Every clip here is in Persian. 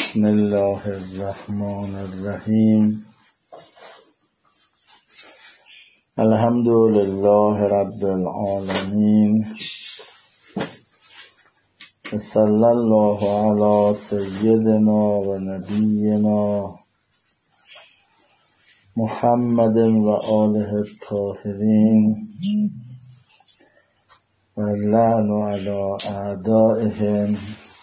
بسم الله الرحمن الرحیم. الحمد لله رب العالمین. صلی الله علی سیدنا و نبینا محمد و آله الطاهرین و اللعن علی اعدائهم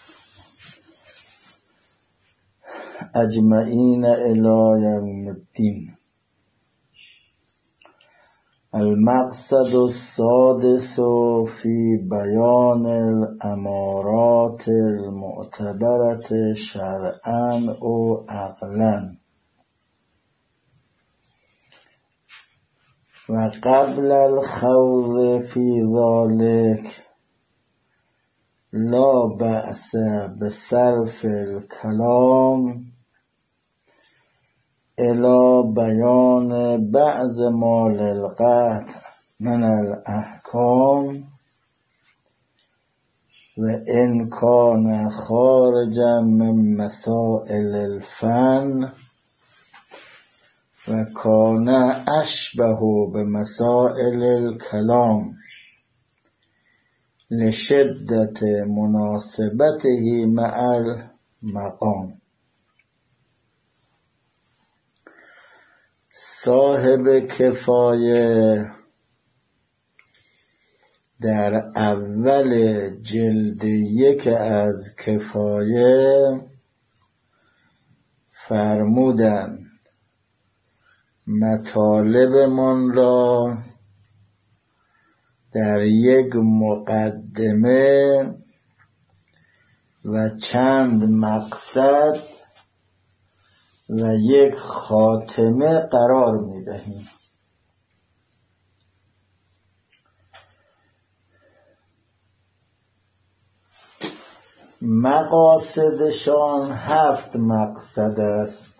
اجمعین الی یوم الدین. المقصد السادس فی بیان الامارات المعتبرة شرعا و عقلا. و قبل الخوض فی ذلک لا بأس بصرف الكلام الى بیان بعض ما للقطع من الاحکام و ان کان خارجا من مسائل الفن و کان اشبه بمسائل الکلام لشدت مناسبته مع المقام. صاحب کفایه در اول جلد 1 از کفایه فرمودند مطالب من را در یک مقدمه و چند مقصد و یک خاتمه قرار می‌دهیم. مقاصدشان 7 مقصد است.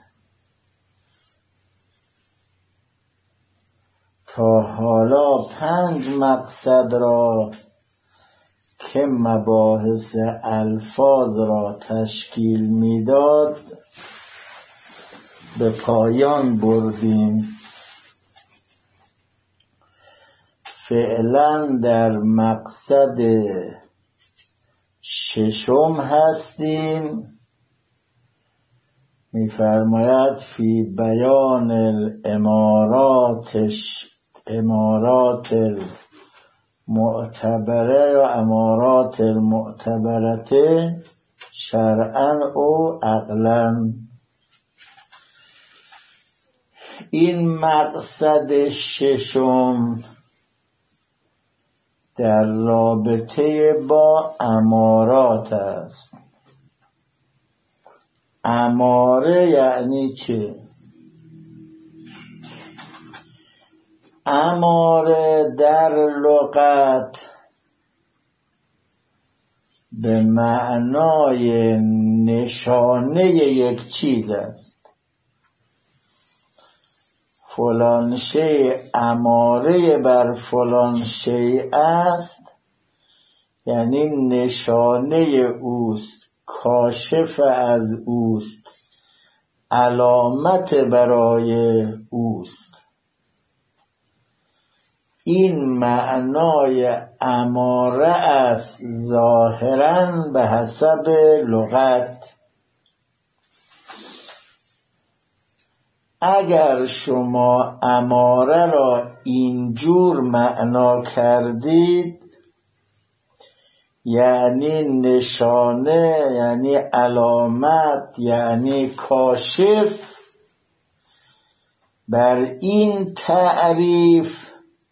تا حالا 5 مقصد را که مباحث الفاظ را تشکیل میداد به پایان بردیم. فعلا در مقصد 6 هستیم. می‌فرماید فی بیان امارات المعتبره یا امارات المعتبرة شرعا و عقلا. این مقصد 6 در رابطه با امارات است. اماره یعنی چه؟ اماره در لغت به معنای نشانه یک چیز است. فلان شیء اماره بر فلان شیء است یعنی نشانه اوست، کاشف از اوست، علامت برای اوست. این معنای اماره است ظاهراً به حسب لغت. اگر شما اماره را اینجور معنا کردید یعنی نشانه، یعنی علامت، یعنی کاشف، بر این تعریف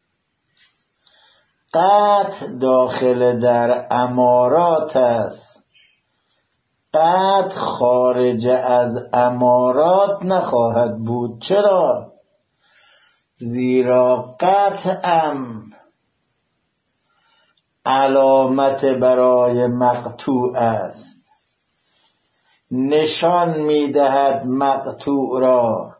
قطع داخل در امارات است. قطع خارج از امارات نخواهد بود. چرا؟ زیرا قطعاً علامت برای مقطوع است، نشان می‌دهد مقطوع را،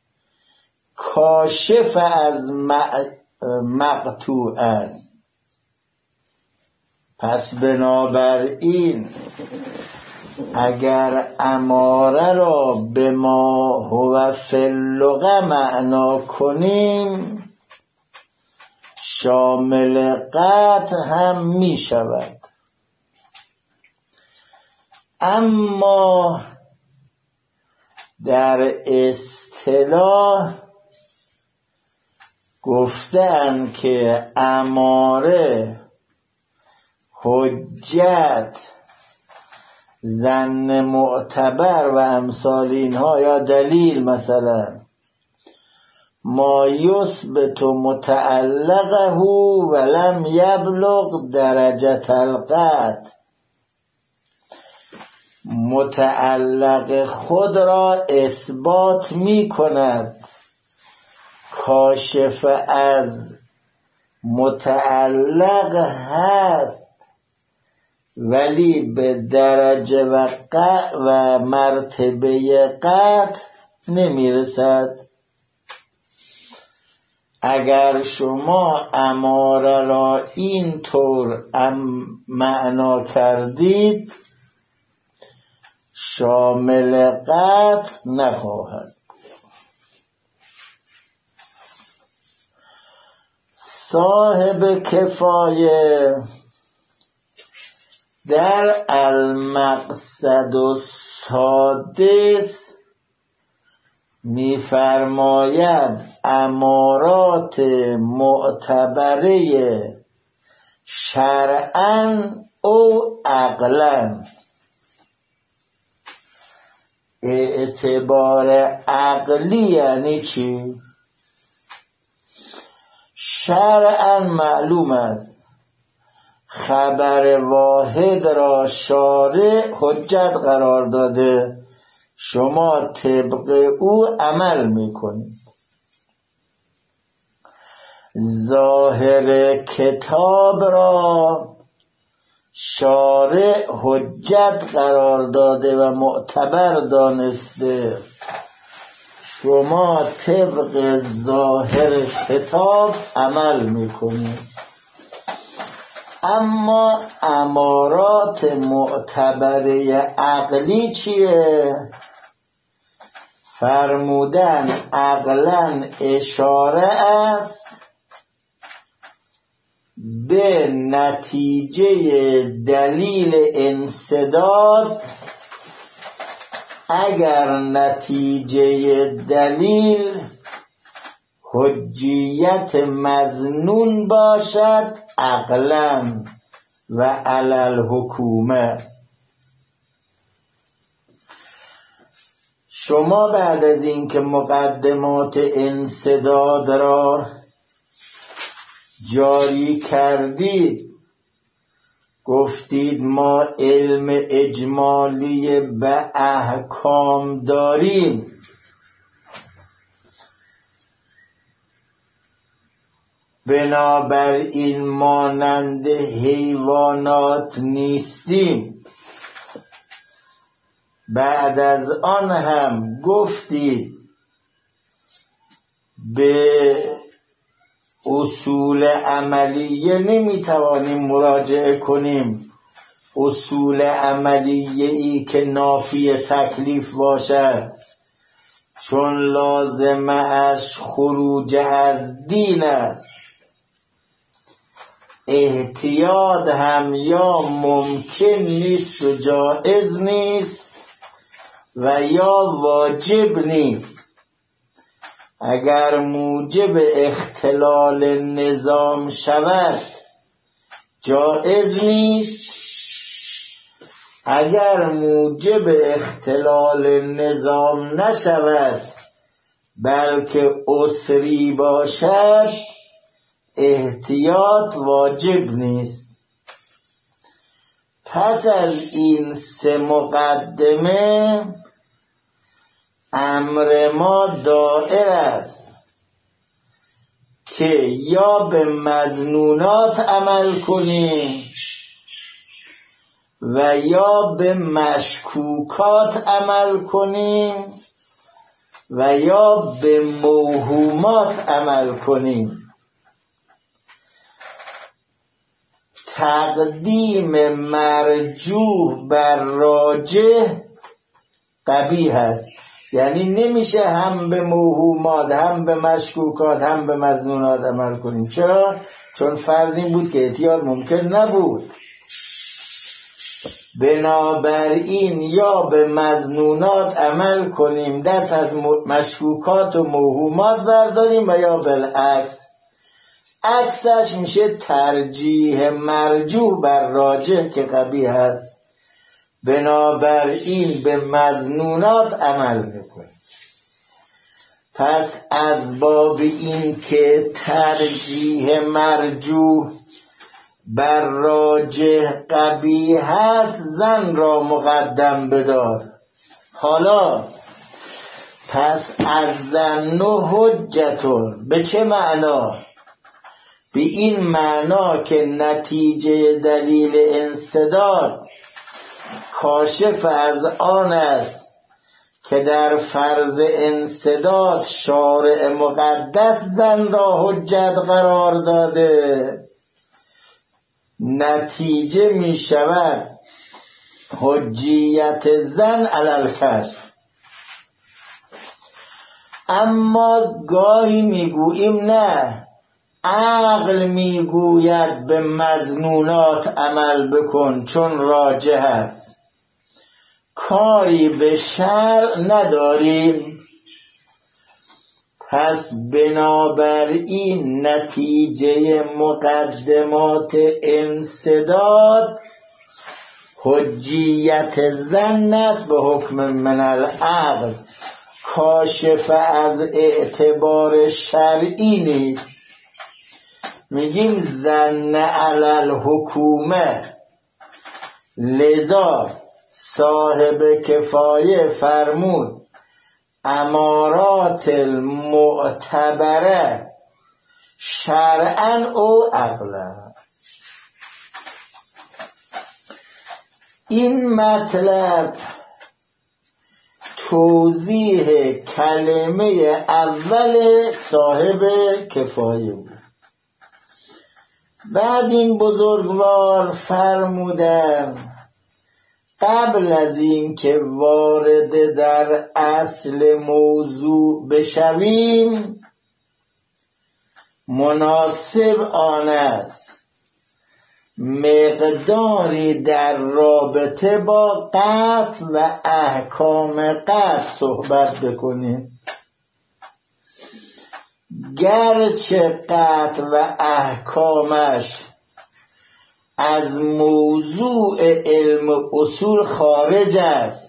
کاشف از مقطوع است. پس بنابراین اگر اماره را به ما هو فی اللغة معنا کنیم شامل قطع هم می شود. اما در اصطلاح گفتن که اماره، حجت، ظن معتبر و امثال اینها یا دلیل، مثلا ما یثبت متعلقه ولم یبلغ درجة القطع، متعلق خود را اثبات می کند، کاشف از متعلق هست ولی به درجه و مرتبه قطع نمیرسد. اگر شما اماره را این طور معنا کردید شامل قطع نخواهد. صاحب کفایه در المقصد السادس می‌فرماید امارات معتبره شرعاً او عقلاً. اعتبار عقلی یعنی چی؟ شرعاً معلوم است خبر واحد را شارع حجت قرار داده، شما طبق او عمل میکنید. ظاهر کتاب را شارع حجت قرار داده و معتبر دانسته، شما طبق ظاهر کتاب عمل میکنید. اما امارات معتبره عقلی چیه؟ فرمودن عقلاً اشاره است به نتیجه دلیل انسداد اگر نتیجه دلیل حجیت مظنون باشد عقلاً و علی الحکومه. شما بعد از اینکه مقدمات انسداد را جاری کردید گفتید ما علم اجمالی به احکام داریم، بنابراین مانند حیوانات نیستیم. بعد از آن هم گفتید به اصول عملیه نمیتوانیم مراجعه کنیم، اصول عملیه ای که نافی تکلیف باشد، چون لازمه اش خروج از دین است. احتیاط هم یا ممکن نیست و جائز نیست و یا واجب نیست. اگر موجب اختلال نظام شود جائز نیست، اگر موجب اختلال نظام نشود بلکه عسری باشد احتیاط واجب نیست. پس از این سه مقدمه امر ما دائر است که یا به مظنونات عمل کنیم و یا به مشکوکات عمل کنیم و یا به موهومات عمل کنیم. تقدیم مرجوح بر راجح قبیح است. یعنی نمیشه هم به موهومات هم به مشکوکات هم به مظنونات عمل کنیم. چرا؟ چون فرض این بود که احتیاط ممکن نبود. بنابراین یا به مظنونات عمل کنیم دست از مشکوکات و موهومات برداریم و یا بالعکس. عکسش میشه ترجیح مرجوح بر راجح که قبیح است. بنابراین به مظنونات عمل میکنیم. پس از باب این که ترجیح مرجوح بر راجح قبیح است زن را مقدم بدار. حالا پس از زن و حجتون به چه معنا؟ به این معنا که نتیجه دلیل انصداد کاشف از آن است که در فرض انصداد شارع مقدس زن را حجت قرار داده. نتیجه می شود حجیت زن علی الکشف. اما گاهی میگوییم نه، عقل میگوید به مظنونات عمل بکن چون راجح است، کاری به شرع نداریم. پس بنابراین نتیجه مقدمات انصداد حجیت زن است به حکم من العقل، کاشف از اعتبار شرعی نیست. میگیم زن علی الحکومه، لذا صاحب کفایه فرمود امارات المعتبره شرعا او عقلا. این مطلب توضیح کلمه اول صاحب کفایه بود. بعد این بزرگوار فرمودن قبل از این که وارد در اصل موضوع بشویم مناسب آن است مقداری در رابطه با قطع و احکام قطع صحبت بکنیم. گرچه قطع و احکامش از موضوع علم اصول خارج است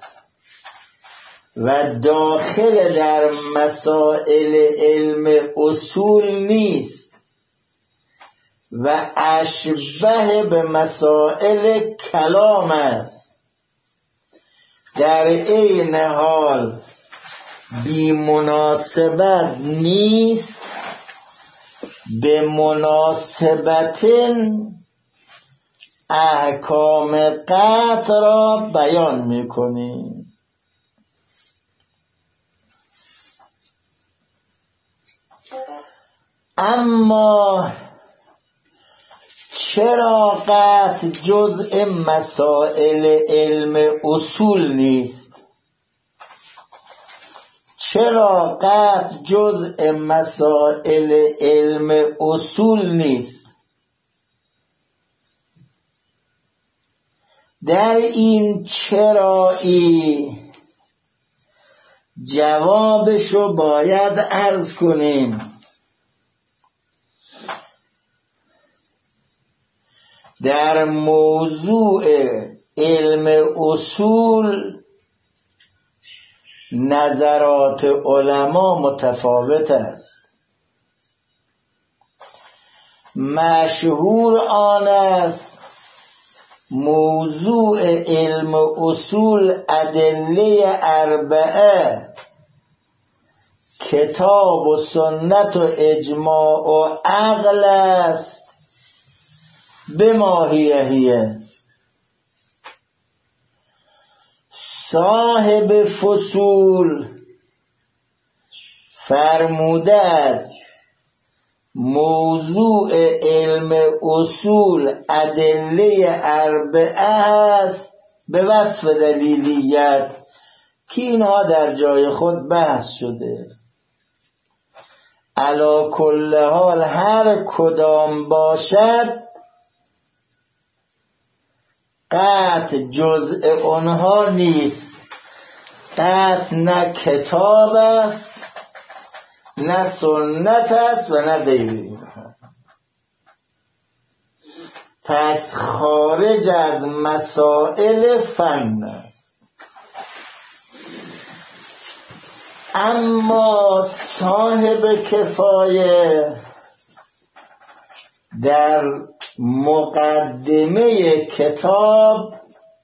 و داخل در مسائل علم اصول نیست و اشبه به مسائل کلام است، در عین حال بی مناسبت نیست، به مناسبت احکام قطع را بیان می‌کنیم. اما چرا قطع جزء مسائل علم اصول نیست؟ چرا قطع جزء مسائل علم اصول نیست؟ در این چرایی جوابشو باید عرض کنیم. در موضوع علم اصول نظرات علما متفاوت است. مشهور آن است موضوع علم اصول ادله اربعه کتاب و سنت و اجماع و عقل است به ماهیه. صاحب فصول فرموده است موضوع علم اصول ادله اربعه است به وصف دلیلیت که اینها در جای خود بحث شده. علی کل حال هر کدام باشد قطع جزء آنها نیست. قطع نه کتاب است نه سنت است و نه غیر اینها. پس خارج از مسائل فن است. اما صاحب کفایه در مقدمه کتاب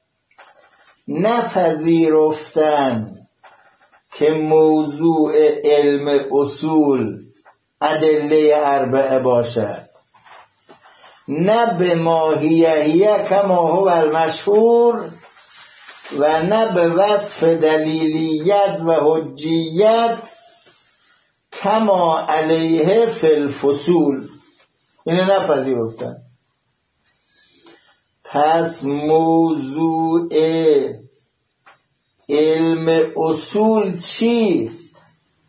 نپذیرفتن که موضوع علم اصول ادله اربعه باشد، نه به ماهیه کما هو المشهور و نه به وصف دلیلیت و حجیت کما علیه فی الفصول. اینو نپذیرفتن. پس موضوع علم اصول چیست؟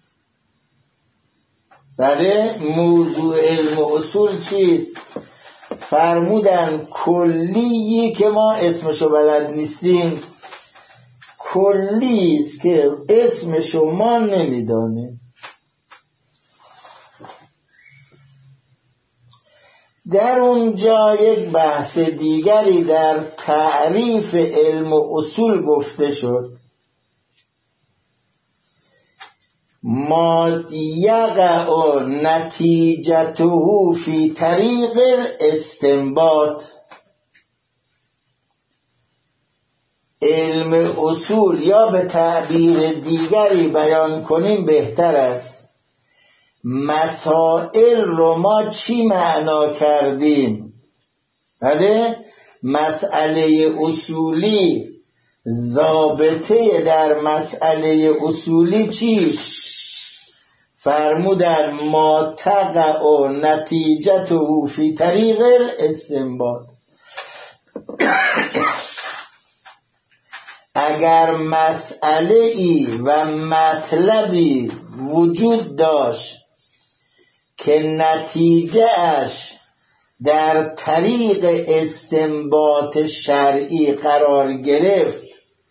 بله، موضوع علم اصول چیست؟ فرمودن کلیی که ما اسمشو بلد نیستیم، کلیست که اسمشو ما نمیدانیم. در اونجا یک بحث دیگری در تعریف علم اصول گفته شد. ما یقع نتیجته فی طریق الاستنباط. علم اصول، یا به تعبیر دیگری بیان کنیم بهتر است، مسائل رو ما چی معنا کردیم؟ بله، مسئله اصولی، ضابطه در مسئله اصولی چیست؟ فرمودن ما تقع نتیجته فی طریق الاستنباط. اگر مسئله ای و مطلبی وجود داشت که نتیجه اش در طریق استنباط شرعی قرار گرفت،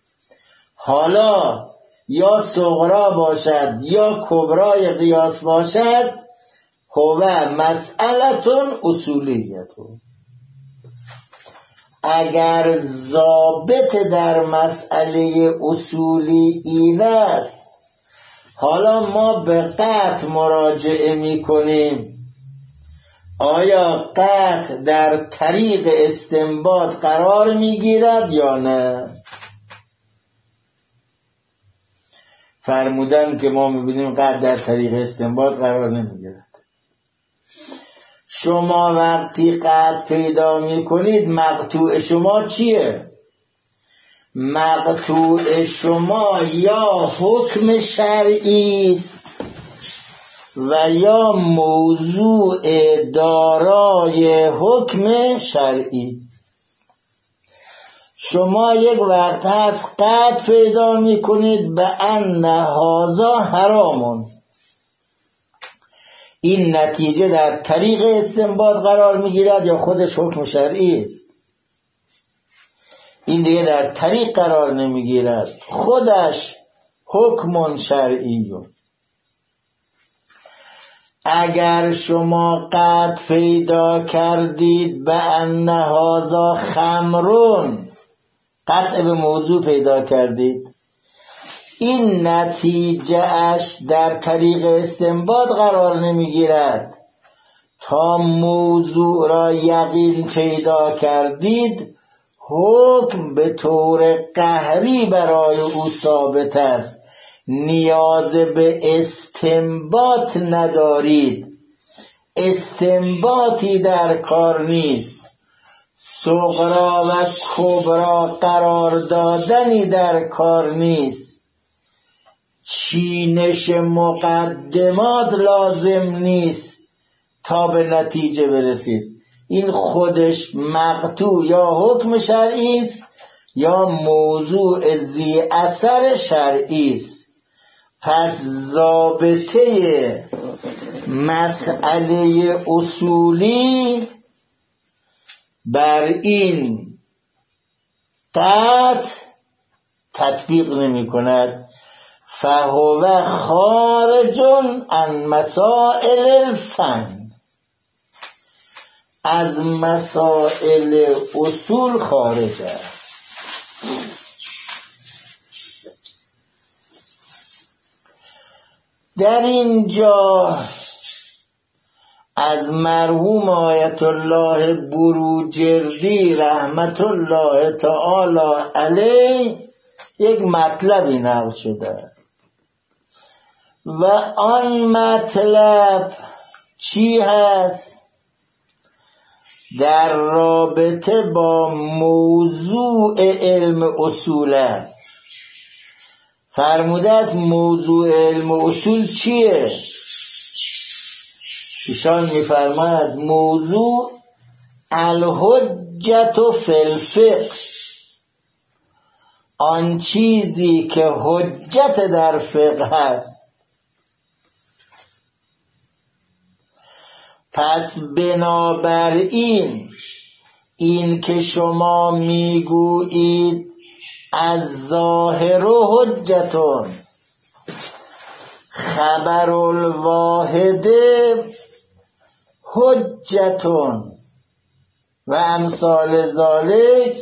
حالا یا صغرا باشد یا کبرای قیاس باشد، هو مسئلتون اصولیتون. اگر ضابط در مسئله اصولی این است، حالا ما به قطع مراجعه می کنیم، آیا قطع در طریق استنباط قرار می گیرد یا نه؟ فرمودن که ما می بینیم قطع در طریق استنباط قرار نمی گیرد. شما وقتی قطع پیدا می کنید، مقطوع شما چیه؟ مقطوع شما یا حکم شرعی است و یا موضوع دارای حکم شرعی. شما یک وقت هست قطع پیدا می کنید به ان هذا حرامون، این نتیجه در طریق استنباط قرار می گیرد یا خودش حکم شرعی است؟ این دیگه در طریق قرار نمی گیرد، خودش حکم شرعی. اگر شما قطع پیدا کردید به ان هذا خمرون، قطع به موضوع پیدا کردید، این نتیجه اش در طریق استنباط قرار نمی گیرد، تا موضوع را یقین پیدا کردید حکم به طور قهری برای او ثابت است، نیاز به استنباط ندارید، استنباطی در کار نیست، صغرا و کبرا قرار دادنی در کار نیست، چینش مقدمات لازم نیست، تا به نتیجه برسید. این خودش مقطوع یا حکم شرعی است یا موضوع ذی اثر شرعی است. پس ضابطه مسئله اصولی بر این قطع تطبیق نمی کند. فهو خارج عن مسائل الفن، از مسائل اصول خارج است. در اینجا از مرحوم آیت الله بروجردی رحمت الله تعالی علیه یک مطلبی نقل شده است و آن مطلب چی هست؟ در رابطه با موضوع علم اصول است. فرموده است موضوع علم اصول چیه؟ ایشان میفرماید موضوع الحجت فی الفقه، آن چیزی که حجت در فقه هست. پس بنابراین این که شما میگویید از ظاهر حجتون، خبر الواحد حجتون و امثال ذالک،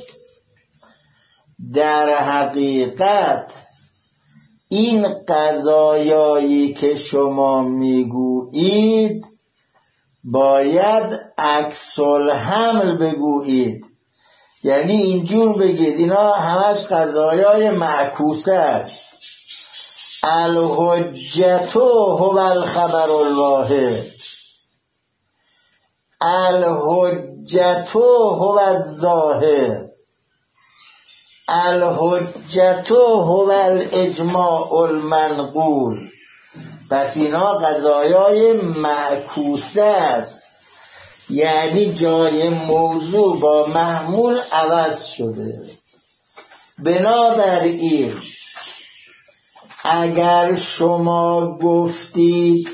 در حقیقت این قضایایی که شما میگویید باید عکس الحمل بگویید، یعنی اینجور بگید اینا همش قضایای معکوسه است. الحجت هو الخبر الواحد، الحجت هو الظاهر، الحجت هو الاجماع المنقول. پس اینا قضایای معکوسه است، یعنی جای موضوع با محمول عوض شده. بنابراین اگر شما گفتید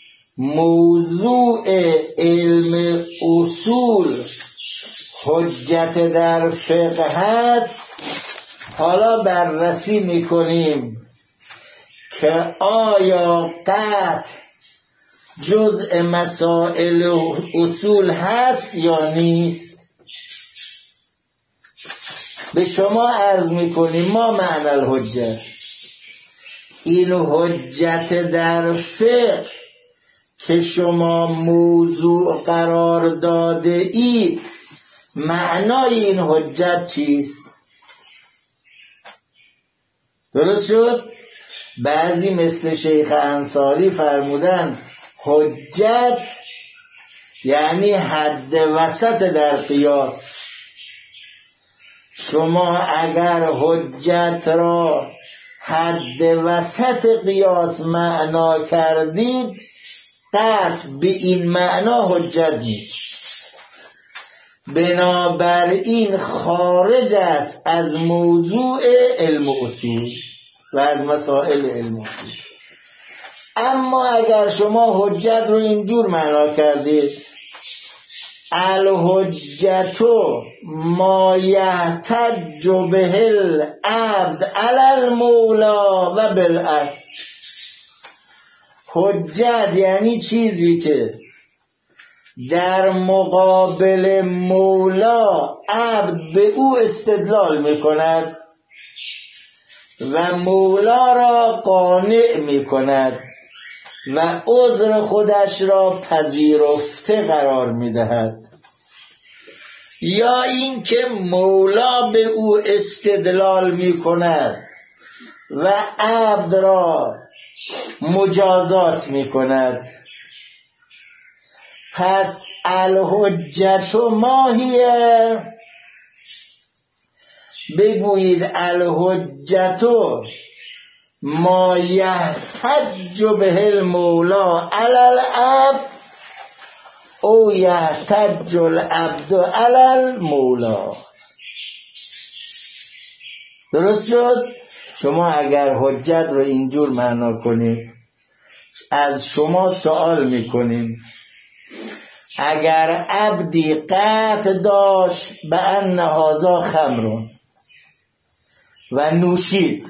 موضوع علم اصول حجت در فقه هست، حالا بررسی میکنیم که آیا قطع جزء مسائل اصول هست یا نیست. به شما عرض میکنیم ما معنی الحجت، این حجت در فقه که شما موضوع قرار داده اید، معنای این حجت چیست؟ درست شد؟ بعضی مثل شیخ انصاری فرمودن حجت یعنی حد وسط در قیاس. شما اگر حجت را حد وسط قیاس معنا کردید، قطع به این معنا حجت نیست. بنابراین خارج است از موضوع علم اصول و از مسائل علم اصول. اما اگر شما حجت رو اینجور معنا کردید الحجت ما یحتج به العبد علی المولا و بالعکس، حجت یعنی چیزی که در مقابل مولا عبد به او استدلال میکند و مولا را قانع میکند و عذر خودش را پذیرفته قرار میدهد، یا اینکه مولا به او استدلال میکند و عبد را مجازات میکند. پس الحجت ماهیه، بگویید الحجت ما یحتج به المولا علی العبد او یحتج العبد علی المولا. درست شد؟ شما اگر حجت رو اینجور معنا کنید، از شما سوال میکنیم اگر عبدی قطع داشت به ان هذا خمر و نوشید،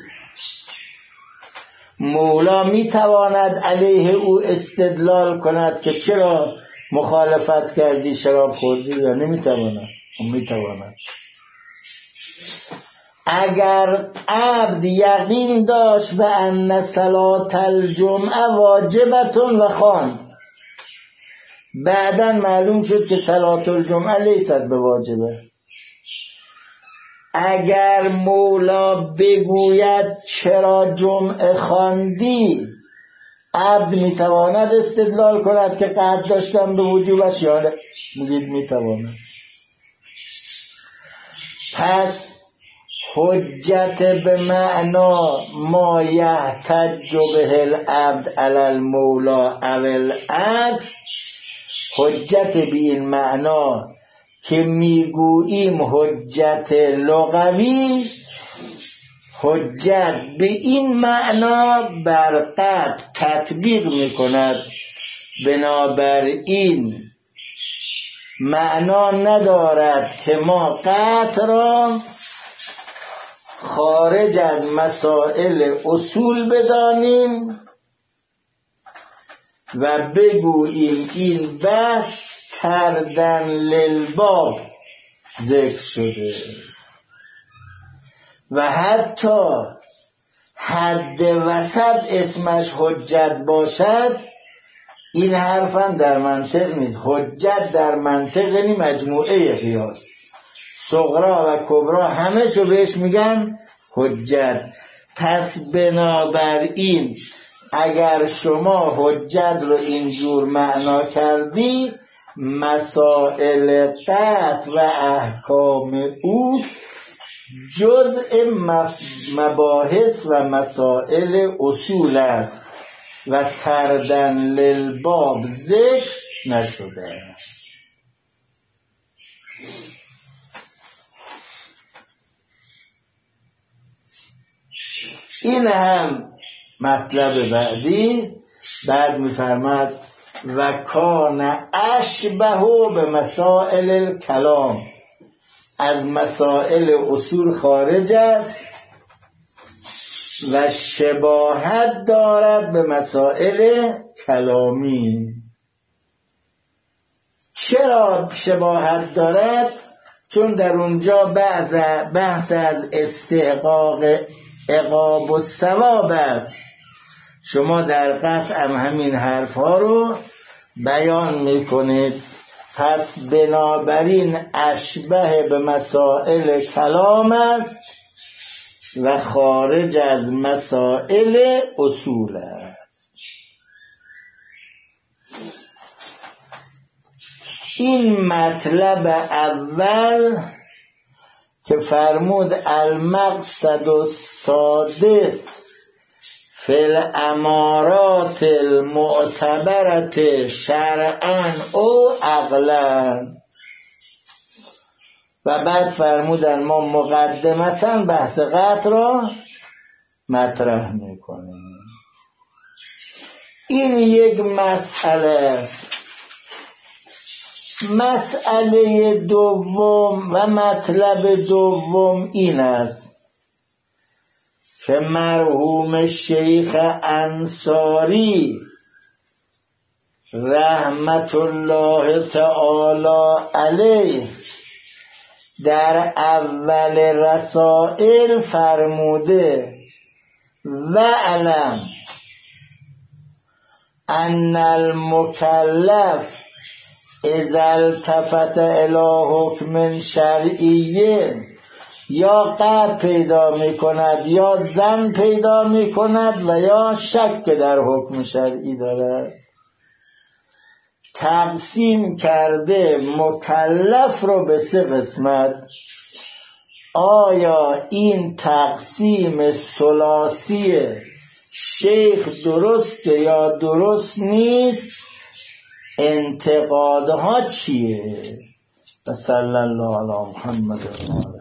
مولا میتواند علیه او استدلال کند که چرا مخالفت کردی، شراب خوردی، یا نمیتواند؟ میتواند. اگر عبد یقین داشت به ان صلاة الجمعه واجبتون و خواند، بعداً معلوم شد که صلاة الجمعه لیست به واجبه، اگر مولا بگوید چرا جمعه خواندی، عبد میتواند استدلال کند که قطع داشتم به وجوبش، یا نه؟ میگید میتواند. پس حجت به معنا ما یحتج به العبد علی المولا او العکس، حجت به این معنا که میگوییم حجت لغوی، حجت به این معنا بر قطع تطبیق میکند. بنابراین معنا ندارد که ما قطع را خارج از مسائل اصول بدانیم و بگوییم این بس کردن للباب ذکر شده و حتی حد وسط اسمش حجت باشد. این حرفم در منطق نیست. حجت در منطق یعنی مجموعه قیاس، صغرا و کبرا همه شو بهش میگن حجت. پس بنابراین اگر شما حجت رو اینجور معنا کردی، مسائل قطع و احکام او جزء مباحث و مسائل اصول است و تردن للباب ذکر نشده. این هم مطلب بعدی. بعد میفرماد و کان اشبه به مسائل الکلام، از مسائل اصول خارج است و شباهت دارد به مسائل کلامی. چرا شباهت دارد؟ چون در اونجا بحث از استحقاق عقاب و ثواب است. شما در قطع همین حرف ها رو بیان میکنید. پس بنابراین اشبه به مسائل کلام است و خارج از مسائل اصول است. این مطلب اول که فرمود المقصد السادس فی الامارات المعتبرة شرعا او عقلا، و بعد فرمودن ما مقدمتا بحث قطع را مطرح میکنیم. این یک مسئله است. مسئله دوم و مطلب دوم این است که مرحوم شیخ انصاری رحمت الله تعالی علیه در اول رسائل فرموده و علم ان المکلف اذا التفت الی حکم شرعی یا قطع پیدا می کند یا ظن پیدا می کند و یا شک در حکم شرعی دارد، تقسیم کرده مکلف رو به 3 قسمت. آیا این تقسیم ثلاثی شیخ درسته یا درست نیست؟ انتقادها چیه؟ و صلی الله علی محمد.